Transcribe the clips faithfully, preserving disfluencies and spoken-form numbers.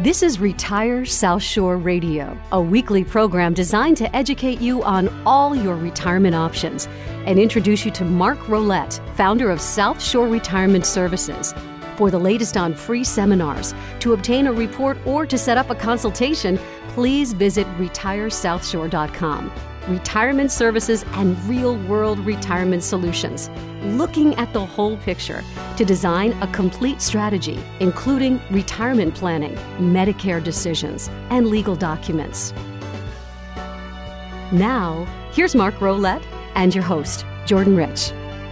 This is Retire South Shore Radio, a weekly program designed to educate you on all your retirement options and introduce you to Mark Rolette, founder of South Shore Retirement Services. For the latest on free seminars, to obtain a report, or to set up a consultation, please visit retire south shore dot com. Retirement services and real-world retirement solutions, looking at the whole picture to design a complete strategy, including retirement planning, Medicare decisions, and legal documents. Now, here's Mark Rolette and your host, Jordan Rich.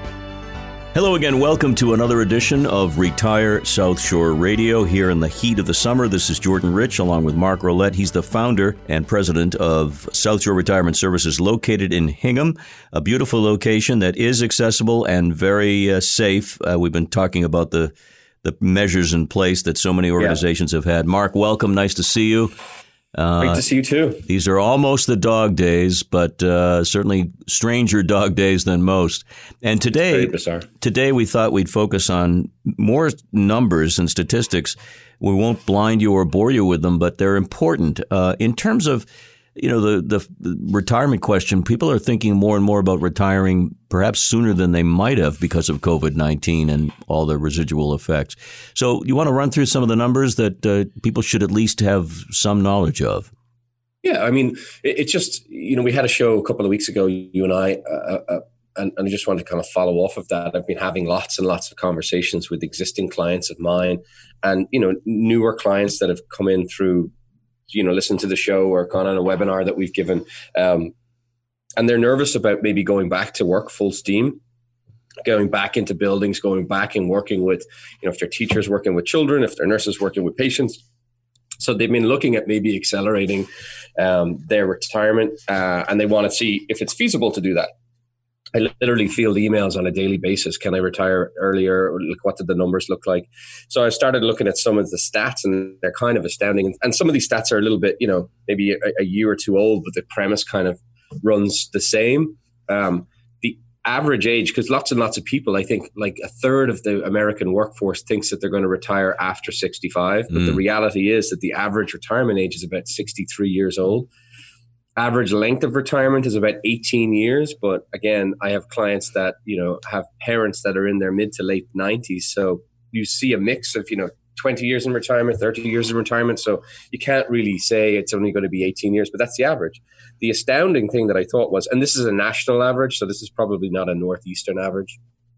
Hello again. Welcome to another edition of Retire South Shore Radio here in the heat of the summer. This is Jordan Rich along with Mark Rolette. He's the founder and president of South Shore Retirement Services located in Hingham, a beautiful location that is accessible and very uh, safe. Uh, we've been talking about the, the measures in place that so many organizations yeah. have had. Mark, welcome. Nice to see you. Uh, Great to see you too. These are almost the dog days, but uh, certainly stranger dog days than most. And today, very bizarre. Today we thought we'd focus on more numbers and statistics. We won't blind you or bore you with them, but they're important. Uh, in terms of, you know, the, the the retirement question, people are thinking more and more about retiring perhaps sooner than they might have because of COVID nineteen and all the residual effects. So you want to run through some of the numbers that uh, people should at least have some knowledge of? Yeah, I mean, it, it just, you know, we had a show a couple of weeks ago, you and I, uh, uh, and, and I just wanted to kind of follow off of that. I've been having lots and lots of conversations with existing clients of mine and, you know, newer clients that have come in through, you know, listen to the show or gone on a webinar that we've given. Um, and they're nervous about maybe going back to work full steam, going back into buildings, going back and working with, you know, if they're teachers working with children, if they're nurses working with patients. So they've been looking at maybe accelerating um, their retirement uh, and they want to see if it's feasible to do that. I literally field emails on a daily basis. Can I retire earlier? Or look, what did the numbers look like? So I started looking at some of the stats and they're kind of astounding. And some of these stats are a little bit, you know, maybe a, a year or two old, but the premise kind of runs the same. Um, the average age, because lots and lots of people, I think like a third of the American workforce thinks that they're going to retire after sixty-five. But mm. the reality is that the average retirement age is about sixty-three years old. Average length of retirement is about eighteen years. But again, I have clients that, you know, have parents that are in their mid to late nineties. So you see a mix of, you know, twenty years in retirement, thirty years in retirement. So you can't really say it's only going to be eighteen years, but that's the average. The astounding thing that I thought was, and this is a national average, so this is probably not a Northeastern average.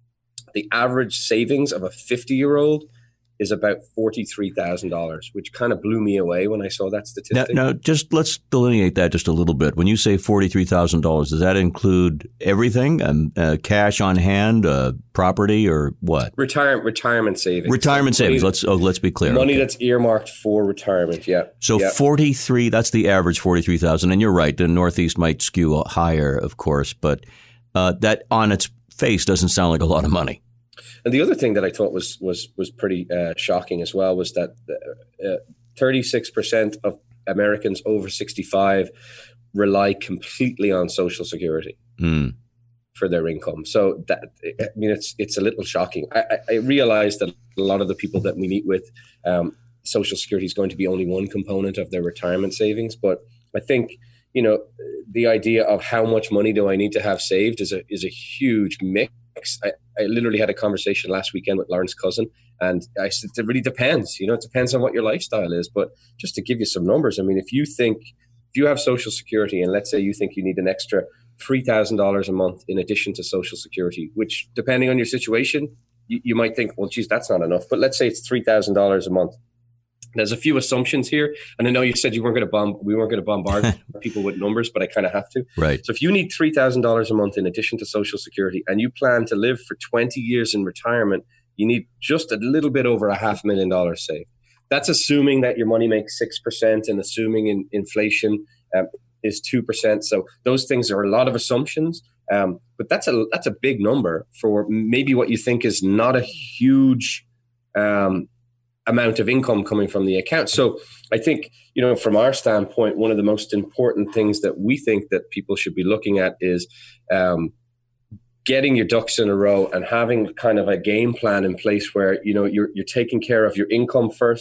The average savings of a fifty-year-old is about forty-three thousand dollars, which kind of blew me away when I saw that statistic. Now, now just let's delineate that just a little bit. When you say forty-three thousand dollars, does that include everything? Um, uh, cash on hand, uh, property, or what? Retire, retirement savings. Retirement so savings. Money, let's oh, let's be clear. Money okay. that's earmarked for retirement, yeah. So yeah. forty-three, that's the average forty-three thousand. And you're right, the Northeast might skew higher, of course, but uh, that on its face doesn't sound like a lot of money. And the other thing that I thought was was was pretty uh, shocking as well was that uh, thirty-six percent of Americans over sixty-five rely completely on Social Security mm. for their income. So that, I mean, it's it's a little shocking. I, I realize that a lot of the people that we meet with, um, Social Security is going to be only one component of their retirement savings. But I think, you know, the idea of how much money do I need to have saved is a is a huge mix. I, I literally had a conversation last weekend with Lauren's cousin, and I said, it really depends. You know, it depends on what your lifestyle is. But just to give you some numbers, I mean, if you think, if you have Social Security, and let's say you think you need an extra three thousand dollars a month in addition to Social Security, which depending on your situation, you, you might think, well, geez, that's not enough. But let's say it's three thousand dollars a month. There's a few assumptions here, and I know you said you weren't going to bomb, we weren't going to bombard people with numbers, but I kind of have to. Right. So if you need three thousand dollars a month in addition to Social Security, and you plan to live for twenty years in retirement, you need just a little bit over a half million dollars saved. That's assuming that your money makes six percent, and assuming in, inflation um, is two percent. So those things are a lot of assumptions, um, but that's a that's a big number for maybe what you think is not a huge um amount of income coming from the account. So I think, you know, from our standpoint, one of the most important things that we think that people should be looking at is um, getting your ducks in a row and having kind of a game plan in place where, you know, you're you're taking care of your income first,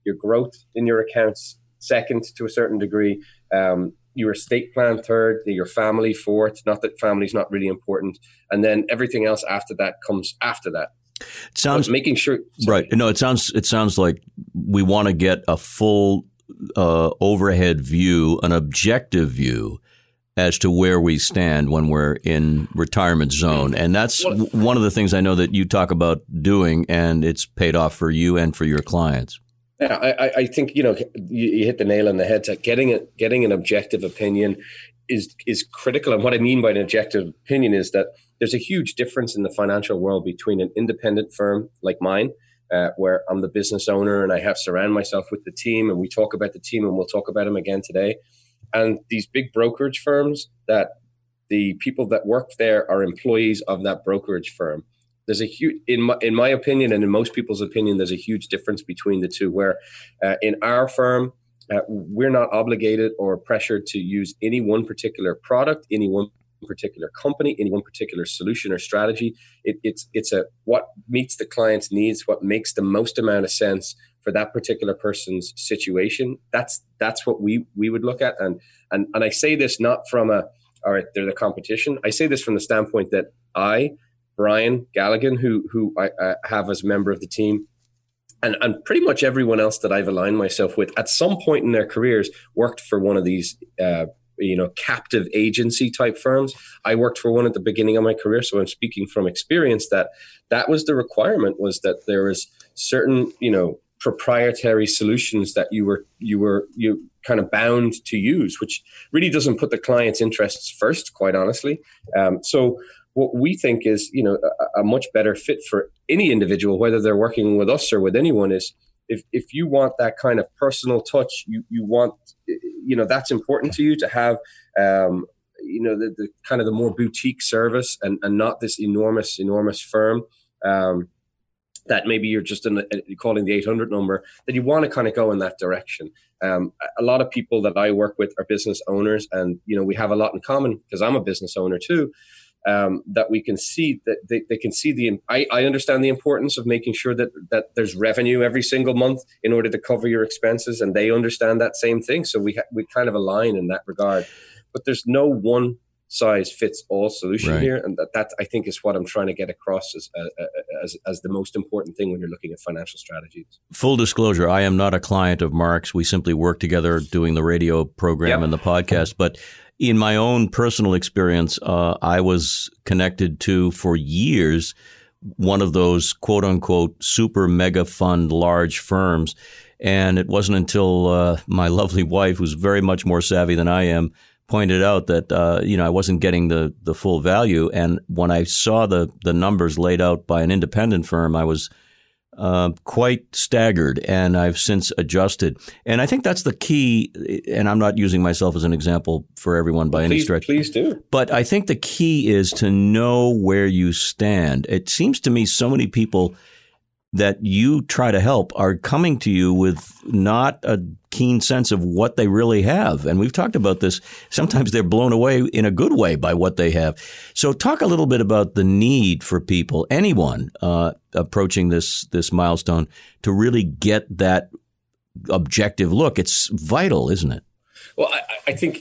your growth in your accounts second to a certain degree, um, your estate plan third, your family fourth. Not that family's not really important, and then everything else after that comes after that. It sounds but making sure sorry. right. No, it sounds it sounds like we want to get a full uh, overhead view, an objective view as to where we stand when we're in retirement zone. And that's w- one of the things I know that you talk about doing, and it's paid off for you and for your clients. Yeah, I, I think, you know, you, you hit the nail on the head. That getting a, getting an objective opinion is is critical. And what I mean by an objective opinion is that there's a huge difference in the financial world between an independent firm like mine, uh, where I'm the business owner and I have surround myself with the team, and we talk about the team, and we'll talk about them again today. And these big brokerage firms that the people that work there are employees of that brokerage firm. There's a huge, in my, in my opinion, and in most people's opinion, there's a huge difference between the two, where uh, in our firm, uh, we're not obligated or pressured to use any one particular product, any one particular company, any one particular solution or strategy. It, it's it's a what meets the client's needs, what makes the most amount of sense for that particular person's situation. That's that's what we we would look at. And and and I say this not from a, all right, they're the competition. I say this from the standpoint that I, Brian Galligan, who who I, I have as a member of the team, and and pretty much everyone else that I've aligned myself with at some point in their careers worked for one of these uh, you know, captive agency type firms. I worked for one at the beginning of my career, so I'm speaking from experience that that was the requirement, was that there was certain, you know, proprietary solutions that you were you were you kind of bound to use, which really doesn't put the client's interests first, quite honestly. Um, so what we think is, you know, a, a much better fit for any individual, whether they're working with us or with anyone, is if if you want that kind of personal touch, you you want, you know, that's important to you to have, um, you know, the, the kind of the more boutique service, and, and not this enormous, enormous firm. Um, that maybe you're just in the, calling the eight hundred number, that you want to kind of go in that direction. Um, a lot of people that I work with are business owners, and, you know, we have a lot in common because I'm a business owner too, um, that we can see that they, they can see the, I, I understand the importance of making sure that, that there's revenue every single month in order to cover your expenses. And they understand that same thing. So we, ha- we kind of align in that regard, but there's no one size fits all solution right here, and that, that I think is what I'm trying to get across as, as as the most important thing when you're looking at financial strategies. Full disclosure, I am not a client of Mark's. We simply work together doing the radio program yep. and the podcast. But in my own personal experience, uh, I was connected to, for years, one of those quote unquote super mega fund large firms. And it wasn't until uh, my lovely wife, who's very much more savvy than I am, pointed out that, uh, you know, I wasn't getting the, the full value. And when I saw the, the numbers laid out by an independent firm, I was uh, quite staggered, and I've since adjusted. And I think that's the key. And I'm not using myself as an example for everyone by please, any stretch. Please do. But I think the key is to know where you stand. It seems to me so many people that you try to help are coming to you with not a keen sense of what they really have. And we've talked about this. Sometimes they're blown away in a good way by what they have. So talk a little bit about the need for people, anyone uh, approaching this this milestone, to really get that objective look. It's vital, isn't it? Well, I, I think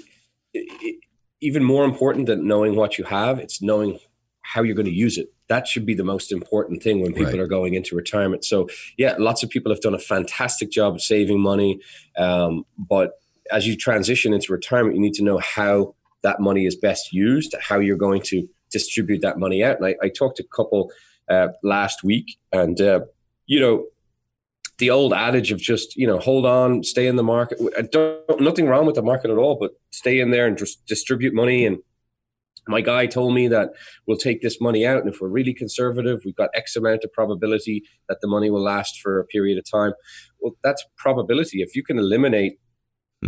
even more important than knowing what you have, it's knowing how you're going to use it. That should be the most important thing when people right. are going into retirement. So yeah, lots of people have done a fantastic job of saving money. Um, but as you transition into retirement, you need to know how that money is best used, how you're going to distribute that money out. And I, I talked to a couple uh, last week, and, uh, you know, the old adage of just, you know, hold on, stay in the market. I don't, nothing wrong with the market at all, but stay in there and just distribute money. And my guy told me that we'll take this money out, and if we're really conservative, we've got X amount of probability that the money will last for a period of time. Well, that's probability. If you can eliminate hmm.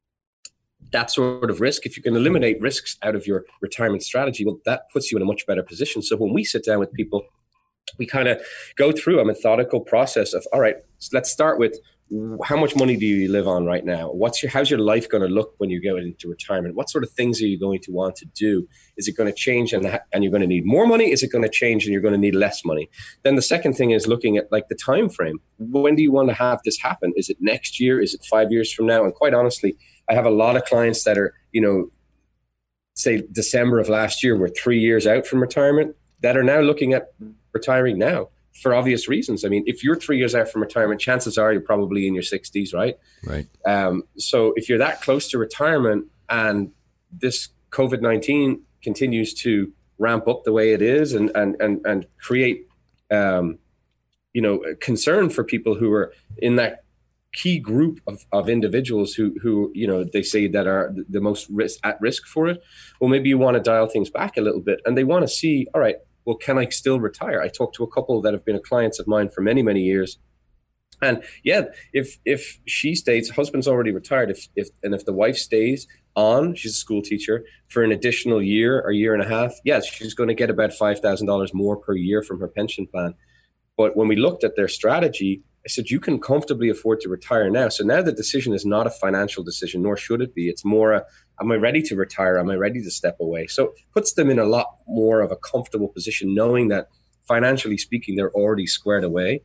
that sort of risk, if you can eliminate risks out of your retirement strategy, well, that puts you in a much better position. So when we sit down with people, we kind of go through a methodical process of, all right, so let's start with, how much money do you live on right now? What's your, how's your life going to look when you go into retirement? What sort of things are you going to want to do? Is it going to change and, and you're going to need more money? Is it going to change and you're going to need less money? Then the second thing is looking at like the time frame. When do you want to have this happen? Is it next year? Is it five years from now? And quite honestly, I have a lot of clients that are, you know, say December of last year, were three years out from retirement, that are now looking at retiring now. For obvious reasons. I mean, if you're three years out from retirement, chances are you're probably in your sixties, right? Right. Um, so if you're that close to retirement and this COVID nineteen continues to ramp up the way it is and and and, and create, um, you know, concern for people who are in that key group of, of individuals who, who, you know, they say that are the most risk, at risk for it, well, maybe you want to dial things back a little bit and they want to see, all right, well, can I still retire? I talked to a couple that have been clients of mine for many, many years. And yeah, if if she stays, husband's already retired, if if and if the wife stays on, she's a school teacher, for an additional year or year and a half, yes, she's going to get about five thousand dollars more per year from her pension plan. But when we looked at their strategy, I said, you can comfortably afford to retire now. So now the decision is not a financial decision, nor should it be. It's more a, am I ready to retire? Am I ready to step away? So it puts them in a lot more of a comfortable position, knowing that financially speaking, they're already squared away.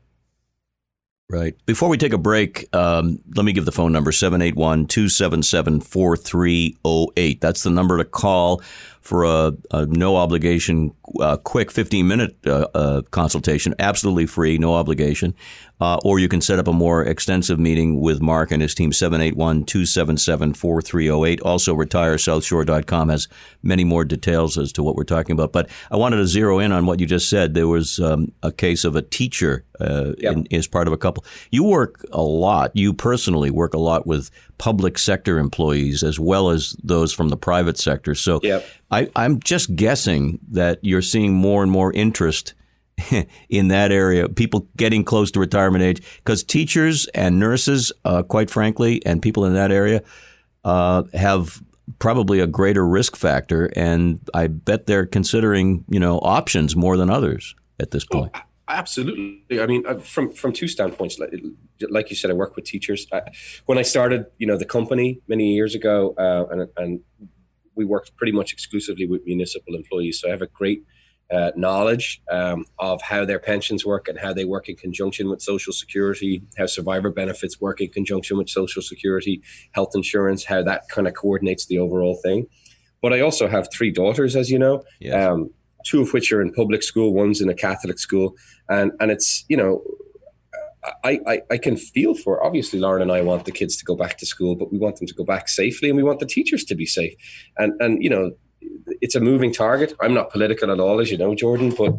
Right. Before we take a break, um, let me give the phone number, seven eight one, two seven seven, four three zero eight. That's the number to call for a, a no obligation, uh, quick fifteen minute uh, uh, consultation, absolutely free, no obligation. Uh, or you can set up a more extensive meeting with Mark and his team, seven eight one, two seven seven, four three zero eight. Also, retire south shore dot com has many more details as to what we're talking about. But I wanted to zero in on what you just said. There was um, a case of a teacher uh, yep. in, as part of a couple. You work a lot. You personally work a lot with public sector employees as well as those from the private sector. So yep. I, I'm just guessing that you're seeing more and more interest in that area, people getting close to retirement age, because teachers and nurses, uh, quite frankly, and people in that area uh, have probably a greater risk factor. And I bet they're considering, you know, options more than others at this point. Oh, absolutely. I mean, from from two standpoints, like, like you said, I work with teachers. I, when I started, you know, the company many years ago, uh, and, and we worked pretty much exclusively with municipal employees. So I have a great Uh, knowledge um, of how their pensions work and how they work in conjunction with Social Security, how survivor benefits work in conjunction with Social Security, health insurance, how that kind of coordinates the overall thing. But I also have three daughters, as you know, yes. um, two of which are in public school, one's in a Catholic school. And and it's, you know, I, I, I can feel for, obviously, Lauren and I want the kids to go back to school, but we want them to go back safely and we want the teachers to be safe. And, and you know, it's a moving target. I'm not political at all, as you know, Jordan, but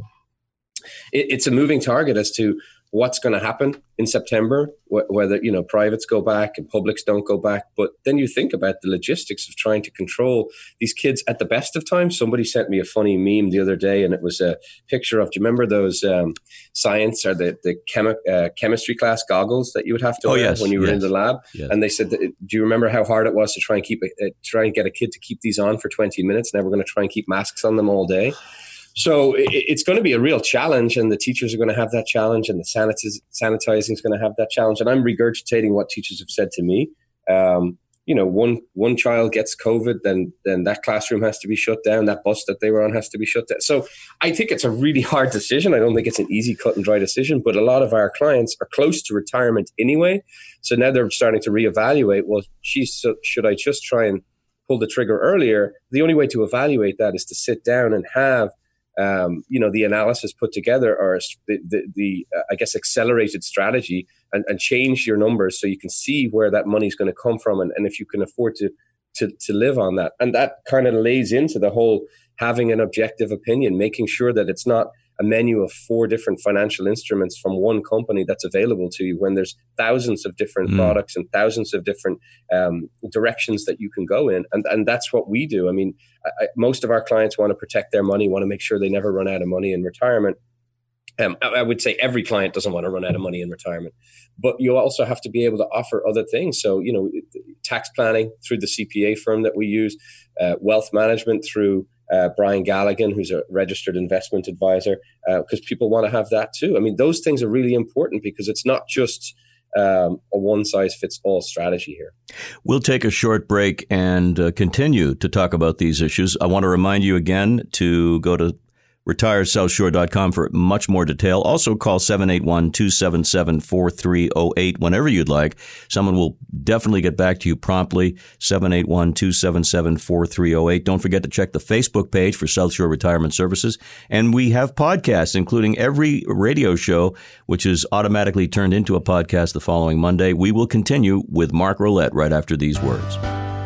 it, it's a moving target as to what's going to happen in September, wh- whether, you know, privates go back and publics don't go back. But then you think about the logistics of trying to control these kids at the best of times. Somebody sent me a funny meme the other day, and it was a picture of, do you remember those um, science or the, the chemi- uh, chemistry class goggles that you would have to oh, wear yes, when you were yes, in the lab? Yes. And they said, that, do you remember how hard it was to try and keep a, uh, try and get a kid to keep these on for twenty minutes? Now we're going to try and keep masks on them all day. So it's going to be a real challenge, and the teachers are going to have that challenge, and the sanitiz- sanitizing is going to have that challenge. And I'm regurgitating what teachers have said to me. Um, you know, one one child gets COVID, then then that classroom has to be shut down. That bus that they were on has to be shut down. So I think it's a really hard decision. I don't think it's an easy cut and dry decision, but a lot of our clients are close to retirement anyway. So now they're starting to reevaluate, well, geez, so should I just try and pull the trigger earlier? The only way to evaluate that is to sit down and have Um, you know, the analysis put together, or the, the, the uh, I guess, accelerated strategy, and, and change your numbers so you can see where that money is going to come from, and, and if you can afford to, to to live on that. And that kind of lays into the whole having an objective opinion, making sure that it's not a menu of four different financial instruments from one company that's available to you when there's thousands of different mm. products and thousands of different um, directions that you can go in. And and that's what we do. I mean, I, most of our clients want to protect their money, want to make sure they never run out of money in retirement. Um, I, I would say every client doesn't want to run out of money in retirement, but you also have to be able to offer other things. So, you know, tax planning through the C P A firm that we use, uh, wealth management through Uh, Brian Galligan, who's a registered investment advisor, because uh, people want to have that too. I mean, those things are really important because it's not just um, a one-size-fits-all strategy here. We'll take a short break and uh, continue to talk about these issues. I want to remind you again to go to retire south shore dot com for much more detail. Also call seven eight one, two seven seven, four three zero eight whenever you'd like. Someone will definitely get back to you promptly. seven eight one, two seven seven, four three zero eight. Don't forget to check the Facebook page for South Shore Retirement Services. And we have podcasts, including every radio show, which is automatically turned into a podcast the following Monday. We will continue with Mark Rolette right after these words.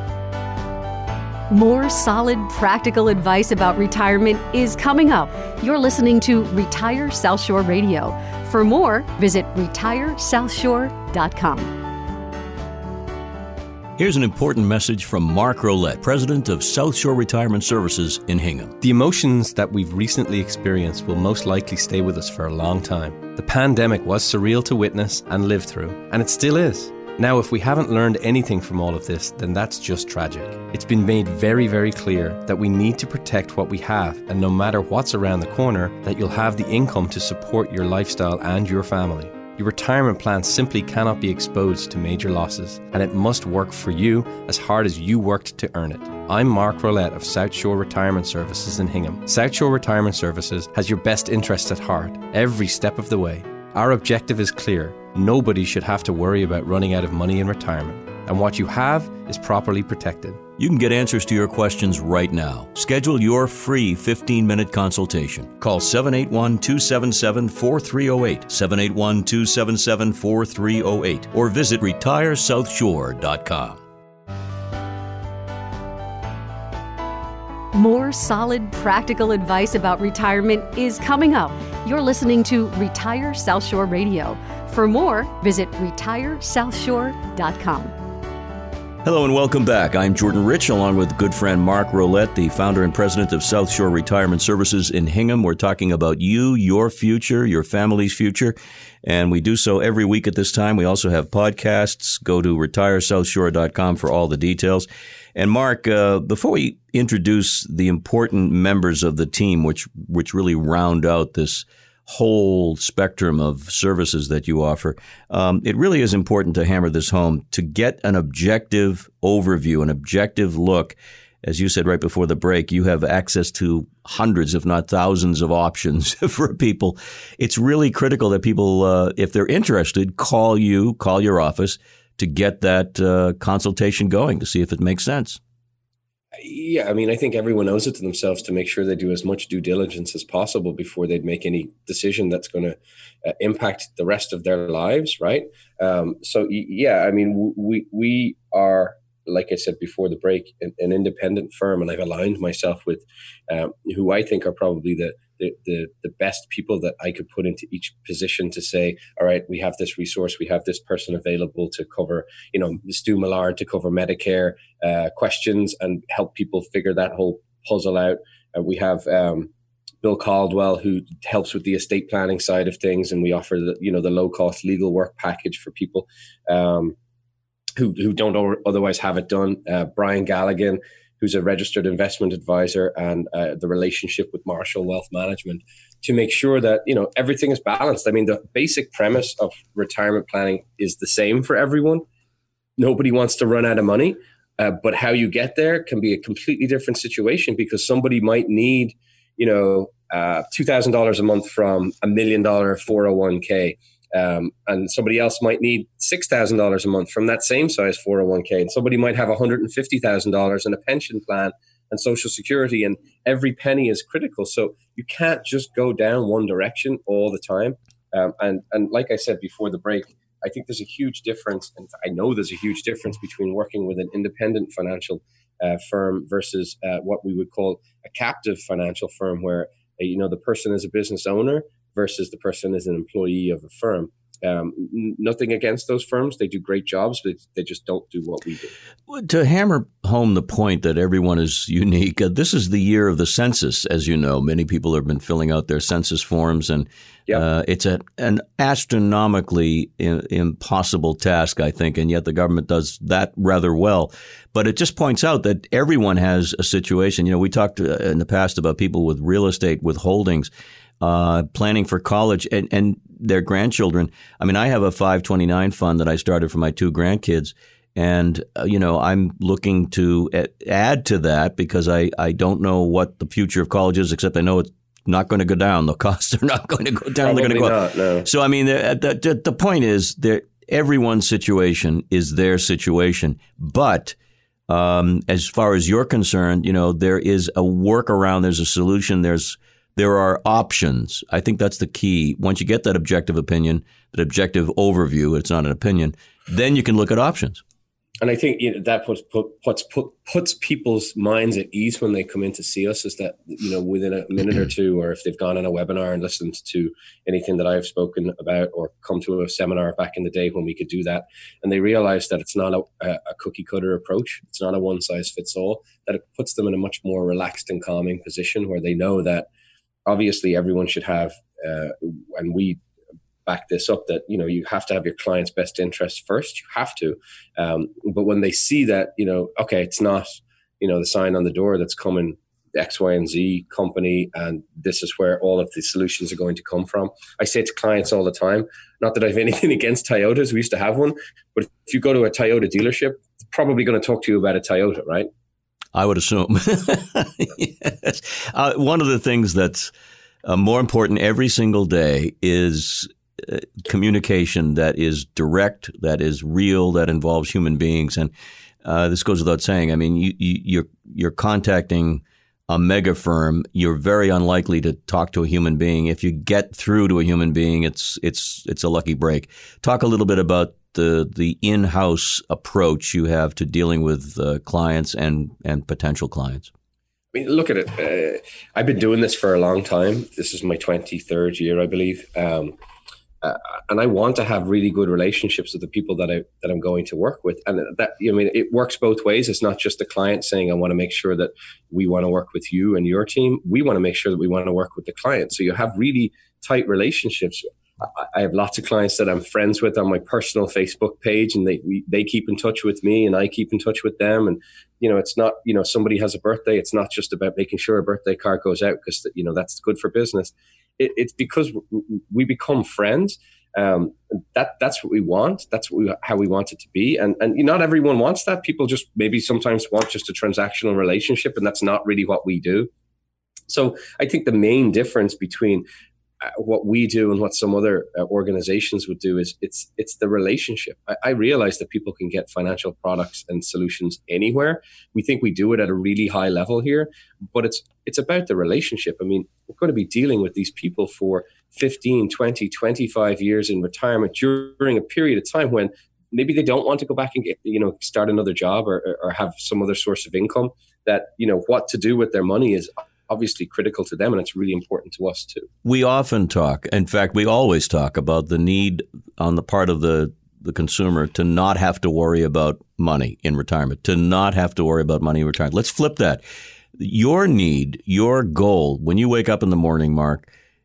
More solid, practical advice about retirement is coming up. You're listening to Retire South Shore Radio. For more, visit retire south shore dot com. Here's an important message from Mark Rolette, president of South Shore Retirement Services in Hingham. The emotions that we've recently experienced will most likely stay with us for a long time. The pandemic was surreal to witness and live through, and it still is. Now, if we haven't learned anything from all of this, then that's just tragic. It's been made very, very clear that we need to protect what we have, and no matter what's around the corner, that you'll have the income to support your lifestyle and your family. Your retirement plan simply cannot be exposed to major losses, and it must work for you as hard as you worked to earn it. I'm Mark Rolette of South Shore Retirement Services in Hingham. South Shore Retirement Services has your best interests at heart every step of the way. Our objective is clear. Nobody should have to worry about running out of money in retirement, and what you have is properly protected. You can get answers to your questions right now. Schedule your free fifteen-minute consultation. Call seven eight one, two seven seven, four three zero eight, seven eight one, two seven seven, four three zero eight, or visit retire south shore dot com. More solid, practical advice about retirement is coming up. You're listening to Retire South Shore Radio. For more, visit retire south shore dot com. Hello and welcome back. I'm Jordan Rich, along with good friend Mark Rolette, the founder and president of South Shore Retirement Services in Hingham. We're talking about you, your future, your family's future, and we do so every week at this time. We also have podcasts. Go to retire south shore dot com for all the details. And Mark, uh, before we introduce the important members of the team, which which really round out this whole spectrum of services that you offer, um, it really is important to hammer this home to get an objective overview, an objective look. As you said right before the break, you have access to hundreds, if not thousands, of options for people. It's really critical that people, uh, if they're interested, call you, call your office to get that uh, consultation going to see if it makes sense. Yeah, I mean, I think everyone owes it to themselves to make sure they do as much due diligence as possible before they'd make any decision that's going to uh, impact the rest of their lives, right? Um, so, yeah, I mean, we we are, like I said before the break, an, an independent firm, and I've aligned myself with um, who I think are probably the, the the the best people that I could put into each position to say, all right, we have this resource, we have this person available to cover, you know, Stu Millard to cover Medicare uh, questions and help people figure that whole puzzle out. Uh, we have um, Bill Caldwell, who helps with the estate planning side of things, and we offer the, you know, the low cost legal work package for people um, who who don't otherwise have it done. Uh, Brian Galligan, who's a registered investment advisor, and uh, the relationship with Marshall Wealth Management to make sure that, you know, everything is balanced. I mean, the basic premise of retirement planning is the same for everyone. Nobody wants to run out of money, uh, but how you get there can be a completely different situation, because somebody might need, you know, uh, two thousand dollars a month from a million dollar four oh one k. Um, and somebody else might need six thousand dollars a month from that same size four oh one k. And somebody might have one hundred fifty thousand dollars in a pension plan and Social Security, and every penny is critical. So you can't just go down one direction all the time. Um, and, and like I said before the break, I think there's a huge difference, and I know there's a huge difference between working with an independent financial uh, firm versus uh, what we would call a captive financial firm, where, uh, you know, the person is a business owner versus the person is an employee of a firm. Um, n- nothing against those firms. They do great jobs, but they just don't do what we do. To hammer home the point that everyone is unique, uh, this is the year of the census, as you know. Many people have been filling out their census forms, and yep. uh, it's a, an astronomically I- impossible task, I think, and yet the government does that rather well. But it just points out that everyone has a situation. You know, we talked in the past about people with real estate, with holdings, Uh, planning for college, and, and their grandchildren. I mean, I have a five twenty-nine fund that I started for my two grandkids. And, uh, you know, I'm looking to add to that because I, I don't know what the future of college is, except I know it's not going to go down. The costs are not going to go down. Probably They're going to go not, up. No. So, I mean, the, the, the point is that everyone's situation is their situation. But um, as far as you're concerned, you know, there is a workaround. There's a solution. There's there are options. I think that's the key. Once you get that objective opinion, that objective overview, it's not an opinion, then you can look at options. And I think you know, that puts put, puts put, puts people's minds at ease when they come in to see us. Is that you know within a minute or two, or if they've gone on a webinar and listened to anything that I've spoken about, or come to a seminar back in the day when we could do that, and they realize that it's not a, a cookie cutter approach. It's not a one size fits all. That it puts them in a much more relaxed and calming position where they know that obviously everyone should have, uh, and we. back this up, that you know you have to have your client's best interest first. You have to, um, but when they see that, you know, okay, it's not you know the sign on the door that's coming X, Y, and Z company, and this is where all of the solutions are going to come from. I say to clients all the time, not that I have anything against Toyotas. We used to have one, but if you go to a Toyota dealership, they're probably going to talk to you about a Toyota, right? I would assume. Yes. Uh, one of the things that's uh, more important every single day is Uh, communication that is direct, that is real, that involves human beings. And uh, this goes without saying. I mean, you, you, you're you're contacting a mega firm. You're very unlikely to talk to a human being. If you get through to a human being, it's it's it's a lucky break. Talk a little bit about the the in-house approach you have to dealing with uh, clients and and potential clients. I mean, look at it. Uh, I've been doing this for a long time. This is my twenty-third year, I believe. Um, Uh, and I want to have really good relationships with the people that I that I'm going to work with, and that you know, I mean, it works both ways. It's not just the client saying, "I want to make sure that we want to work with you and your team." We want to make sure that we want to work with the client. So you have really tight relationships. I, I have lots of clients that I'm friends with on my personal Facebook page, and they we, they keep in touch with me, and I keep in touch with them. And you know, it's not you know somebody has a birthday. It's not just about making sure a birthday card goes out because you know that's good for business. It, it's because we become friends. Um, that that's what we want. That's what we, how we want it to be. And and not everyone wants that. People just maybe sometimes want just a transactional relationship, and that's not really what we do. So I think the main difference between uh, what we do and what some other uh, organizations would do is it's it's the relationship. I, I realize that people can get financial products and solutions anywhere. We think we do it at a really high level here, but it's it's about the relationship. I mean, we're going to be dealing with these people for fifteen, twenty, twenty-five years in retirement during a period of time when maybe they don't want to go back and get, you know, start another job or, or have some other source of income. That, you know, what to do with their money is obviously critical to them, and it's really important to us too. We often talk, in fact, we always talk about the need on the part of the, the consumer to not have to worry about money in retirement, to not have to worry about money in retirement. Let's flip that. Your need, your goal, when you wake up in the morning, Mark,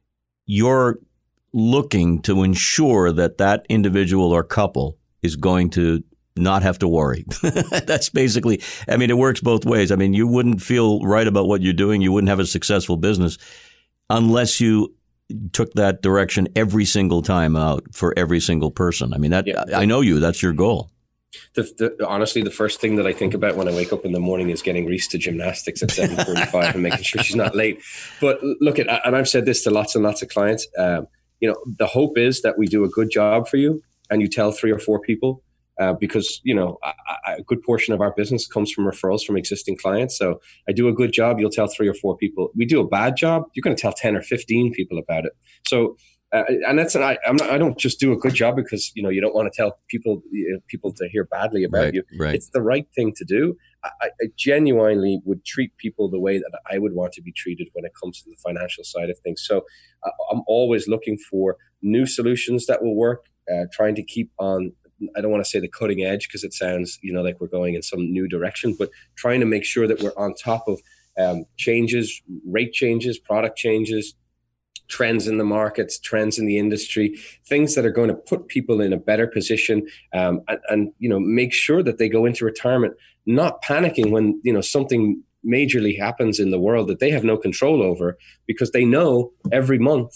you're looking to ensure that that individual or couple is going to not have to worry. That's basically, I mean, it works both ways. I mean, you wouldn't feel right about what you're doing. You wouldn't have a successful business unless you took that direction every single time out for every single person. I mean, that yeah. I know you, that's your goal. The, the, honestly, the first thing that I think about when I wake up in the morning is getting Reese to gymnastics at seven forty-five and making sure she's not late. But look at, and I've said this to lots and lots of clients, um, you know, the hope is that we do a good job for you and you tell three or four people uh, because, you know, a, a good portion of our business comes from referrals from existing clients. So I do a good job, you'll tell three or four people. We do a bad job, you're going to tell ten or fifteen people about it. So Uh, and that's an, I, I'm not, I don't just do a good job because, you know, you don't want to tell people you know, people to hear badly about right, you. Right. It's the right thing to do. I, I genuinely would treat people the way that I would want to be treated when it comes to the financial side of things. So uh, I'm always looking for new solutions that will work, uh, trying to keep on, I don't want to say the cutting edge because it sounds, you know, like we're going in some new direction, but trying to make sure that we're on top of um, changes, rate changes, product changes, trends in the markets, trends in the industry, things that are going to put people in a better position, um, and, and you know make sure that they go into retirement not panicking when you know something majorly happens in the world that they have no control over, because they know every month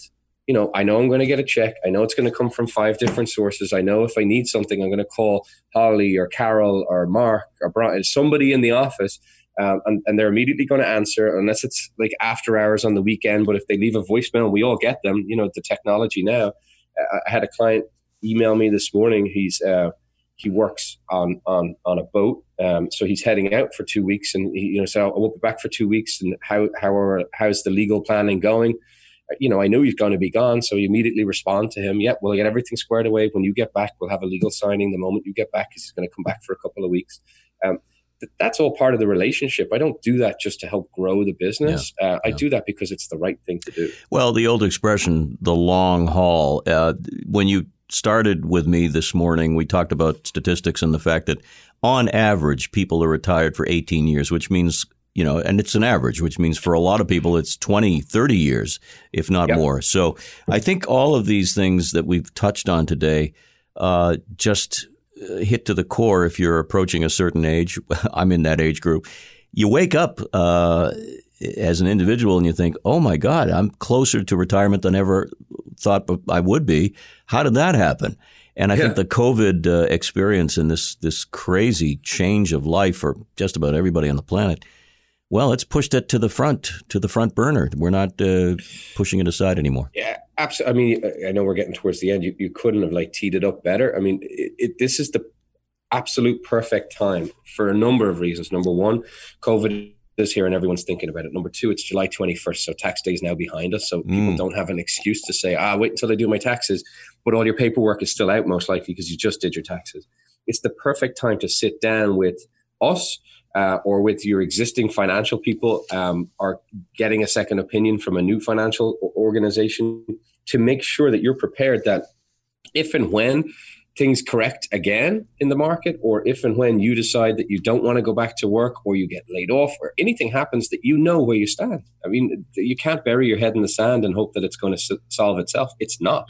you know, I know I'm going to get a check. I know it's going to come from five different sources. I know if I need something, I'm going to call Holly or Carol or Mark or Brian, somebody in the office, um, and, and they're immediately going to answer, unless it's like after hours on the weekend. But if they leave a voicemail, we all get them, you know, the technology now. I had a client email me this morning. He's uh, he works on on on a boat, um, so he's heading out for two weeks, and he, you know, so I won't be back for two weeks. And how how are how's the legal planning going? You know, I know he's going to be gone, so you immediately respond to him. Yeah, we'll get everything squared away. When you get back, we'll have a legal signing the moment you get back, because he's going to come back for a couple of weeks. Um, th- that's all part of the relationship. I don't do that just to help grow the business. Yeah, uh, I yeah. do that because it's the right thing to do. Well, the old expression, the long haul, uh, when you started with me this morning, we talked about statistics and the fact that on average, people are retired for eighteen years, which means, you know, and it's an average, which means for a lot of people, it's twenty, thirty years, if not yep. more. So I think all of these things that we've touched on today uh, just hit to the core. If you're approaching a certain age, I'm in that age group, you wake up uh, as an individual and you think, oh, my God, I'm closer to retirement than ever thought I would be. How did that happen? And I yeah. think the COVID uh, experience and this this crazy change of life for just about everybody on the planet, well, it's pushed it to the front, to the front burner. We're not uh, pushing it aside anymore. Yeah, absolutely. I mean, I know we're getting towards the end. You, you couldn't have like teed it up better. I mean, it, it, this is the absolute perfect time for a number of reasons. Number one, COVID is here and everyone's thinking about it. Number two, it's July twenty-first, so tax day is now behind us. So mm. people don't have an excuse to say, ah, wait until I do my taxes. But all your paperwork is still out most likely because you just did your taxes. It's the perfect time to sit down with us uh, or with your existing financial people um, or getting a second opinion from a new financial organization to make sure that you're prepared that if and when things correct again in the market, or if and when you decide that you don't want to go back to work or you get laid off or anything happens, that you know where you stand. I mean, you can't bury your head in the sand and hope that it's going to solve itself. It's not.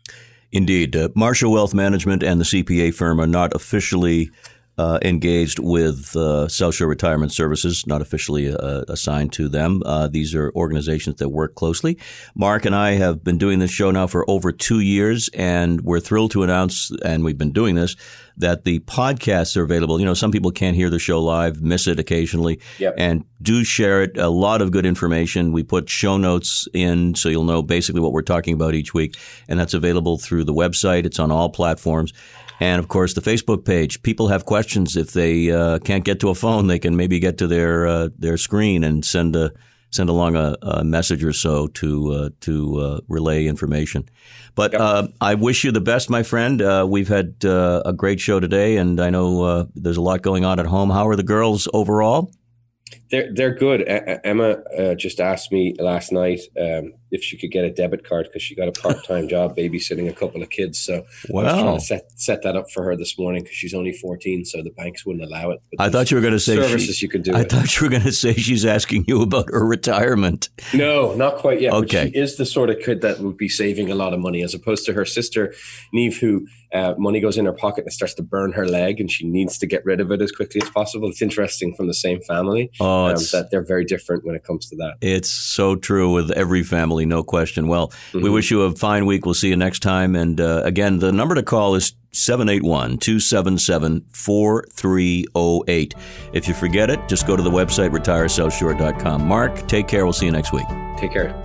Indeed. Uh, Marshall Wealth Management and the C P A firm are not officially uh, engaged with uh, South Shore Retirement Services, not officially uh, assigned to them. Uh, these are organizations that work closely. Mark and I have been doing this show now for over two years, and we're thrilled to announce, and we've been doing this, that the podcasts are available. You know, some people can't hear the show live, miss it occasionally, yep. and do share it. A lot of good information. We put show notes in so you'll know basically what we're talking about each week, and that's available through the website. It's on all platforms. And, of course, the Facebook page. People have questions. If they uh, can't get to a phone, they can maybe get to their uh, their screen and send a send along a, a message or so to uh, to uh, relay information. But uh, I wish you the best, my friend. Uh, we've had uh, a great show today, and I know uh, there's a lot going on at home. How are the girls overall? They're they're good. A- Emma uh, just asked me last night um, if she could get a debit card because she got a part-time job babysitting a couple of kids. So wow. I was trying to set set that up for her this morning because she's only fourteen, so the banks wouldn't allow it. But I thought you were going to say services she, you could do. I it. thought you were going to say she's asking you about her retirement. No, not quite yet. Okay, but she is the sort of kid that would be saving a lot of money, as opposed to her sister Neve, who uh, money goes in her pocket and it starts to burn her leg, and she needs to get rid of it as quickly as possible. It's interesting from the same family oh, um, that they're very different when it comes to that. It's so true with every family, no question. Well, mm-hmm. we wish you a fine week. We'll see you next time. And uh, again, the number to call is seven eight one, two seven seven, four three zero eight. If you forget it, just go to the website, retire south shore dot com. Mark, take care. We'll see you next week. Take care.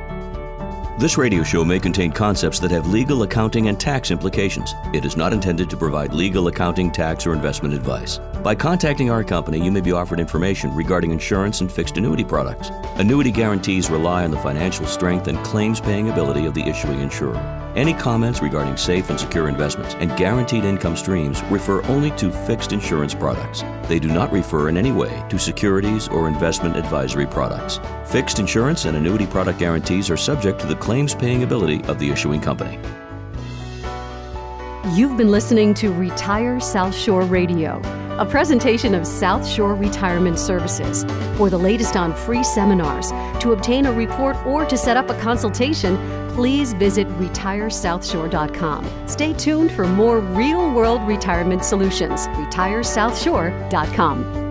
This radio show may contain concepts that have legal, accounting, and tax implications. It is not intended to provide legal, accounting, tax, or investment advice. By contacting our company, you may be offered information regarding insurance and fixed annuity products. Annuity guarantees rely on the financial strength and claims-paying ability of the issuing insurer. Any comments regarding safe and secure investments and guaranteed income streams refer only to fixed insurance products. They do not refer in any way to securities or investment advisory products. Fixed insurance and annuity product guarantees are subject to the claims-paying ability of the issuing company. You've been listening to Retire South Shore Radio, a presentation of South Shore Retirement Services. For the latest on free seminars, to obtain a report, or to set up a consultation, please visit retire south shore dot com. Stay tuned for more real-world retirement solutions. retire south shore dot com.